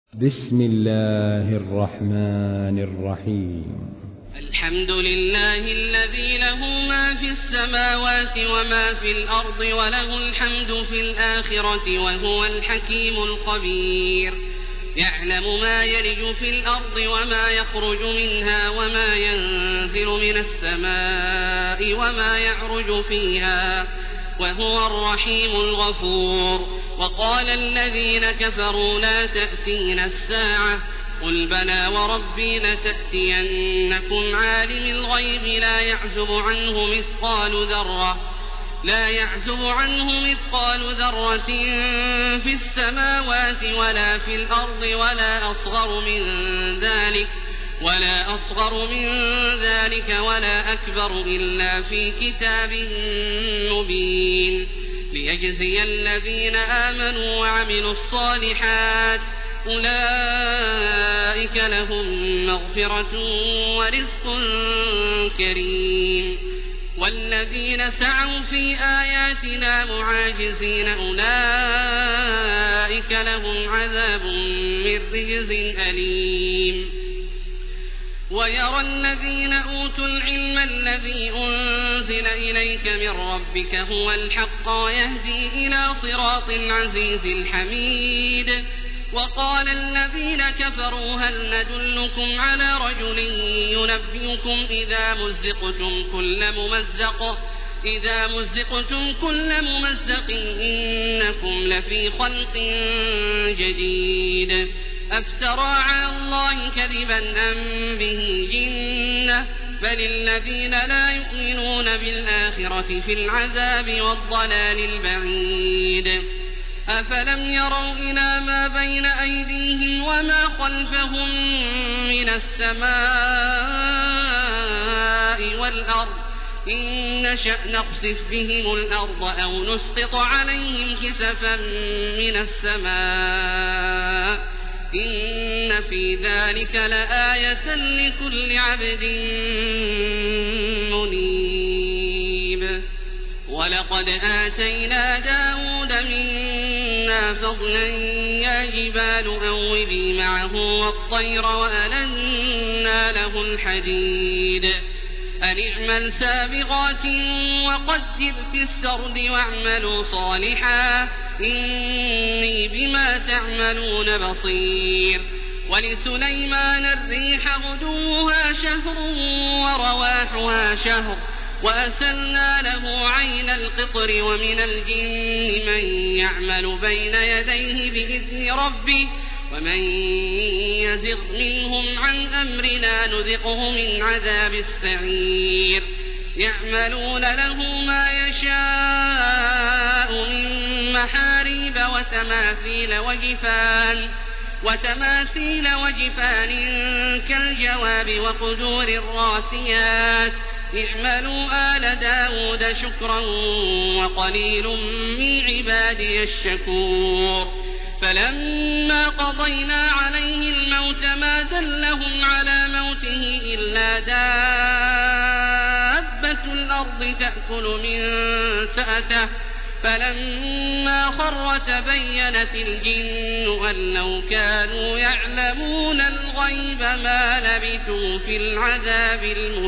بسم الله الرحمن الرحيم. الحمد لله الذي له ما في السماوات وما في الأرض وله الحمد في الآخرة وهو الحكيم الخبير. يعلم ما يلج في الأرض وما يخرج منها وما ينزل من السماء وما يعرج فيها وهو الرحيم الغفور. وقال الذين كفروا لا تأتينا الساعة قل بلى وربي لتأتينكم عالم الغيب لا يعزب عنه مثقال ذرة في السماوات ولا في الأرض ولا أصغر من ذلك ولا أكبر إلا في كتاب مبين. ليجزي الذين آمنوا وعملوا الصالحات أولئك لهم مغفرة ورزق كريم. والذين سعوا في آياتنا معاجزين أولئك لهم عذاب من رجز أليم. ويرى الذين أوتوا العلم الذي أنزل إليك من ربك هو الحق ويهدي إلى صراط العزيز الحميد. وقال الذين كفروا هل ندلكم على رجل ينبئكم إذا مزقتم كل ممزق إنكم لفي خلق جديد. أفترى على الله كذبا أم به جنة بل الذين لا يؤمنون بالآخرة في العذاب والضلال البعيد. أفلم يروا إلى ما بين أيديهم وما خلفهم من السماء والأرض إن نشأ نخسف بهم الأرض أو نسقط عليهم كسفا من السماء إن في ذلك لآية لكل عبد منيب. ولقد آتينا داود منا فضلا يا جبال أوبي معه والطير وألنا له الحديد أن اعمل سابغات وقدر في السرد واعملوا صالحا إني بما تعملون بصير. ولسليمان الريح غدوها شهر ورواحها شهر وأسلنا له عين القطر ومن الجن من يعمل بين يديه بإذن ربه ومن يزغ منهم عن أمرنا نذقه من عذاب السعير. يعملون له ما يشاء من محاريب وتماثيل وجفان كالجواب وقدور الراسيات. اعملوا آل داود شكرا وقليل من عبادي الشكور. فلما قضينا عليه الموت ما دلهم على موته إلا دابة الأرض تأكل من سأته فلما خر تبينت الجن أن لو كانوا يعلمون الغيب ما لبثوا في العذاب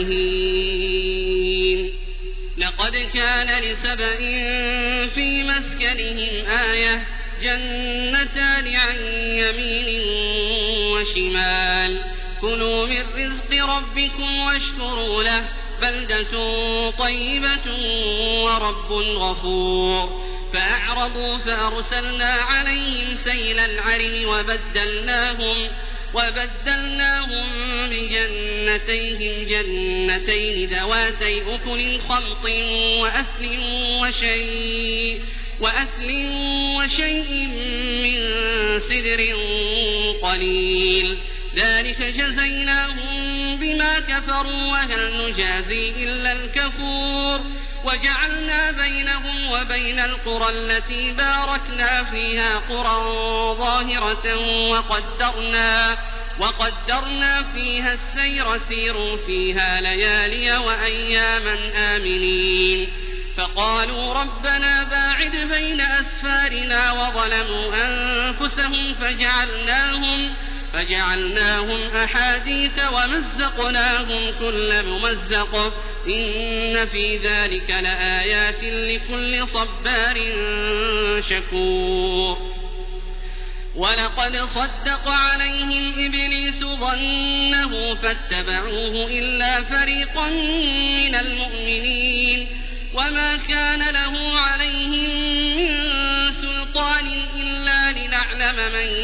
المهين. لقد كان لسبإ في مسكنهم آية جنتان عن يمين وشمال كلوا من رزق ربكم واشكروا له بلدة طيبة ورب غفور. فأعرضوا فأرسلنا عليهم سيل العرم وبدلناهم بجنتيهم جنتين ذواتي أكل خمط وأثل وشيء من سدر قليل. ذلك جزيناهم بما كفروا وهل نجازي إلا الكفور. وجعلنا بينهم وبين القرى التي باركنا فيها قرى ظاهرة وقدرنا فيها السير سيروا فيها ليالي وأياما آمنين. فقالوا ربنا باعد بين أسفارنا وظلموا أنفسهم فجعلناهم أحاديث ومزقناهم كل ممزق إن في ذلك لآيات لكل صبار شكور ولقد صدق عليهم إبليس ظنه فاتبعوه إلا فريقا من المؤمنين وما كان له عليهم من سلطان إلا لنعلم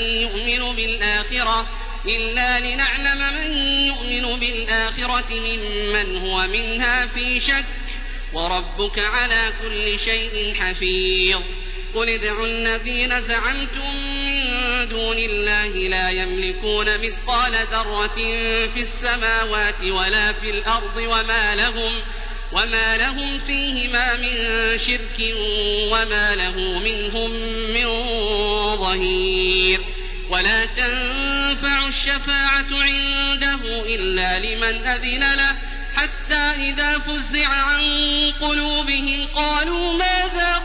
من يؤمن بالآخرة ممن هو منها في شك وربك على كل شيء حفيظ قل ادعوا الذين زعمتم من دون الله لا يملكون مثقال ذرة في السماوات ولا في الأرض وما لهم فيهما من شرك وما له منهم من ظهير ولا تنفع الشفاعة عنده إلا لمن أذن له حتى إذا فزع عن قلوبهم قالوا ماذا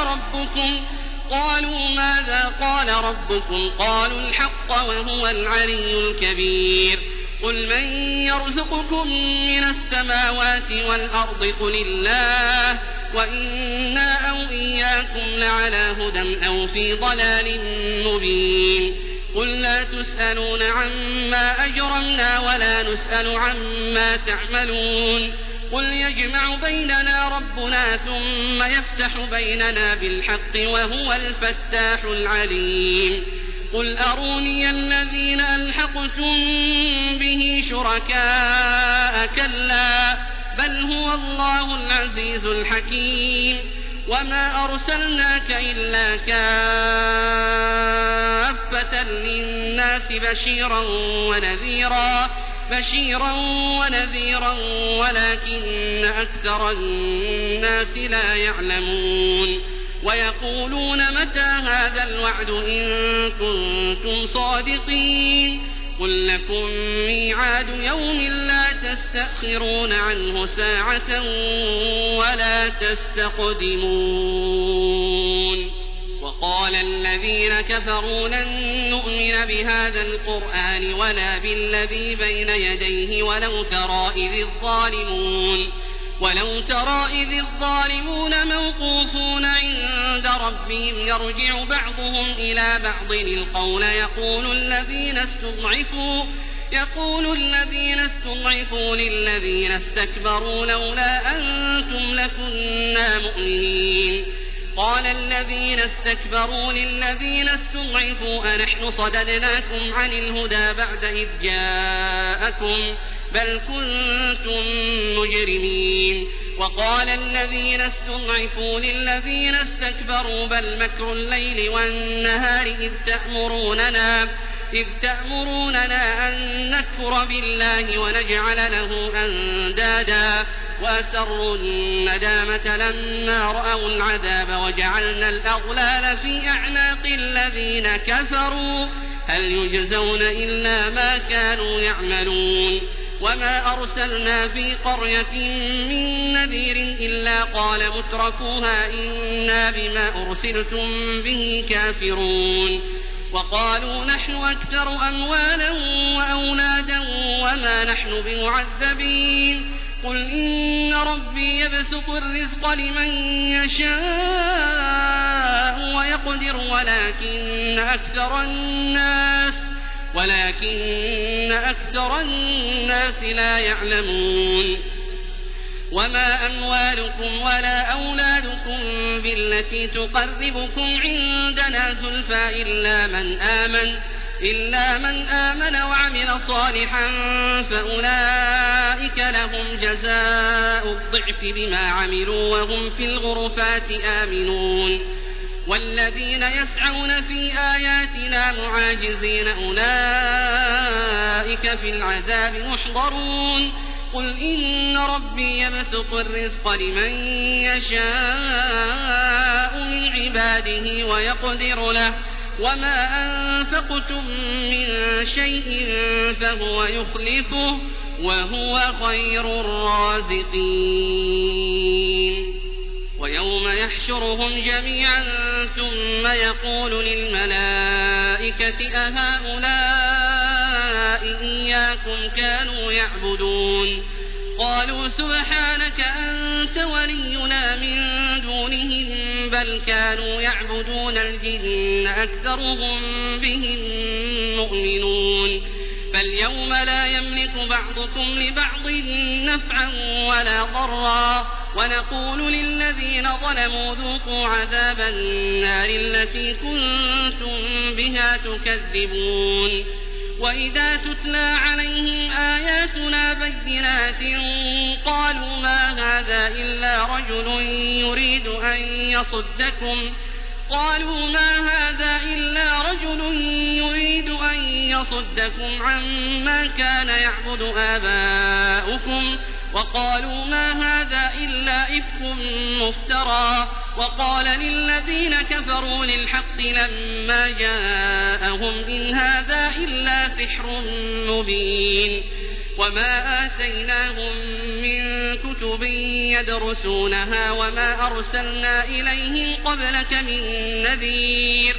قال ربكم قالوا الحق وهو العلي الكبير قل من يرزقكم من السماوات والأرض قل الله وإنا أو إياكم لعلى هدى أو في ضلال مبين قل لا تسألون عما أجرمنا ولا نسأل عما تعملون قل يجمع بيننا ربنا ثم يفتح بيننا بالحق وهو الفتاح العليم قل أروني الذين ألحقتم به شركاء كلا بل هو الله العزيز الحكيم وما أرسلناك إلا كافة للناس بشيرا ونذيرا ولكن أكثر الناس لا يعلمون ويقولون متى هذا الوعد إن كنتم صادقين قل لكم ميعاد يوم لا تستأخرون عنه ساعة ولا تستقدمون وقال الذين كفروا لن نؤمن بهذا القرآن ولا بالذي بين يديه ولو ترى إذ الظالمون موقوفون عند ربهم يرجع بعضهم إلى بعض القول يقول الذين استضعفوا للذين استكبروا لولا أنتم لكنا مؤمنين قال الذين استكبروا للذين استضعفوا أنحن صددناكم عن الهدى بعد إذ جاءكم بل كنتم مجرمين وقال الذين استضعفوا للذين استكبروا بل مكر الليل والنهار إذ تأمروننا أن نكفر بالله ونجعل له أندادا وأسروا الندامة لما رأوا العذاب وجعلنا الأغلال في أعناق الذين كفروا هل يجزون إلا ما كانوا يعملون وما أرسلنا في قرية من نذير إلا قال مترفوها إنا بما أرسلتم به كافرون وقالوا نحن أكثر أموالا وأولادا وما نحن بمعذبين قل إن ربي يبسط الرزق لمن يشاء ويقدر ولكن أكثر الناس لا يعلمون وما أموالكم ولا أولادكم بالتي تقربكم عندنا زلفى إلا من آمن وعمل صالحا فأولئك لهم جزاء الضعف بما عملوا وهم في الغرفات آمنون والذين يسعون في آياتنا معاجزين أولئك في العذاب محضرون قل إن ربي يبسط الرزق لمن يشاء من عباده ويقدر له وما أنفقتم من شيء فهو يخلفه وهو خير الرازقين ويوم يحشرهم جميعا ثم يقول للملائكة أهؤلاء آباءكم كانوا يعبدون قالوا سبحانك أنت ولينا من دونهم بل كانوا يعبدون الجن أكثرهم بهم مؤمنون فاليوم لا يملك بعضكم لبعض نفعا ولا ضرا ونقول للذين ظلموا ذوقوا عذاب النار التي كنتم بها تكذبون وإذا تتلى عليهم آياتنا بينات قالوا ما هذا إلا رجل يريد أن يصدكم عما كان يعبد آباؤكم وقالوا ما هذا إلا إفك مفترى وقال للذين كفروا للحق لما جاءهم إن هذا إلا سحر مبين وما آتيناهم من كتب يدرسونها وما أرسلنا إليهم قبلك من نذير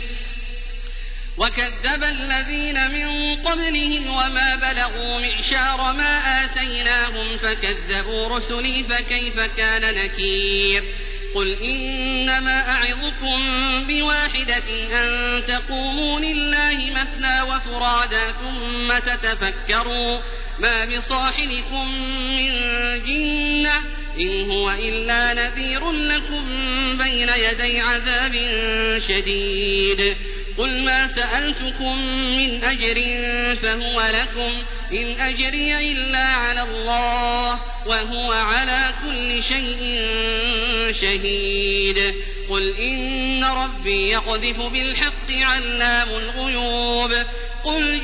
وكذب الذين من قبلهم وما بلغوا معشار ما آتيناهم فكذبوا رسلي فكيف كان نكير قل إنما أعظكم بواحدة أن تقوموا لله مثنى وفرادا ثم تتفكروا ما بصاحبكم من جنة إن هو إلا نذير لكم بين يدي عذاب شديد قل ما سألتكم من أجر فهو لكم إن أجري إلا على الله وهو على كل شيء شهيد قل إن ربي يقذف بالحق علام الغيوب قل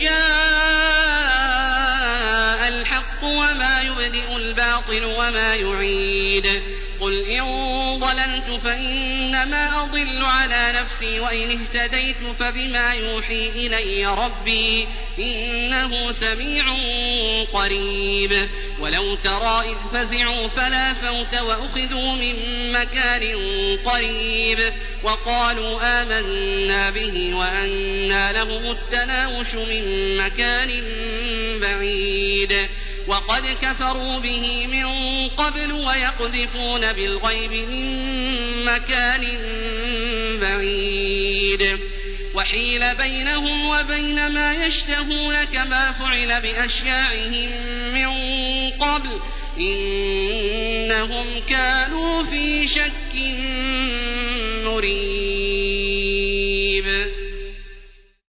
جاء الحق وما يبدئ الباطل وما يعيد قل إن ضللت فإنما أضل على نفسي وإن اهتديت فبما يوحي إلي ربي إنه سميع قريب ولو ترى إذ فزعوا فلا فوت وأخذوا من مكان قريب وقالوا آمنا به وأنى لهم التناوش من مكان بعيد وقد كفروا به من قبل ويقذفون بالغيب من مكان بعيد وحيل بينهم وبين ما يشتهون كما فعل بأشياعهم من قبل إنهم كانوا في شك مريب